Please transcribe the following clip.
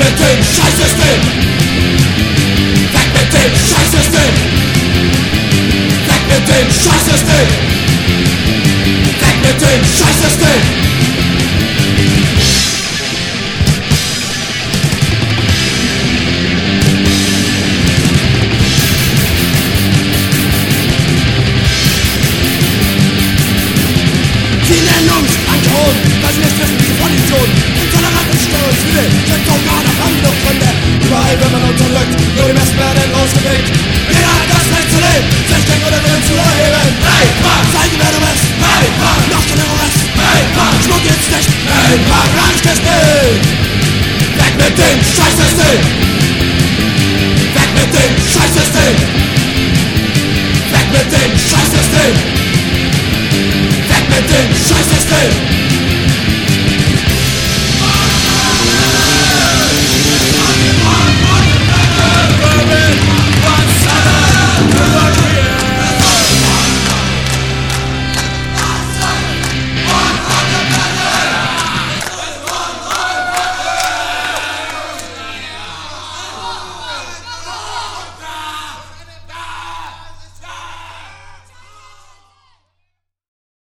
mit dem Scheißsystem! Weg mit dem Scheißsystem! Weg mit dem Scheißsystem! Weg mit dem Scheißsystem! Sie nennen uns Anton, weil sie nicht wissen, diese Kondition. Intolerant und stolz, viele sind so nah, da haben noch Gründe. Überall wird man unterdrückt, nur die Besten werden rausgewählt. Jeder hat das Recht zu leben, sich gegen oder Willen zu erheben. Hey, Mann! Zeige, wer du bist! Hey, Mann! Noch der Terrorist! Hey, Mann! Schmuck jetzt nicht! Hey, Mann! Reicht es nicht! Weg mit dem Scheißsystem! Weg mit dem Scheißsystem! Weg mit dem Scheißsystem! Weg mit dem Scheißsystem!